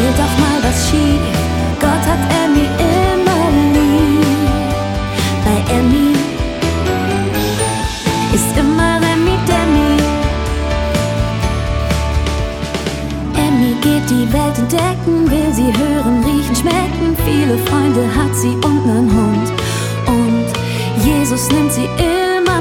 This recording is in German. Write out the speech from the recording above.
geht doch mal was schief. Gott hat Emmy immer lieb. Bei Emmy ist immer Remi Demi. Emmy geht die Welt entdecken, will sie hören, riechen, schmecken. Viele Freunde hat sie und nen Hund. Und Jesus nimmt sie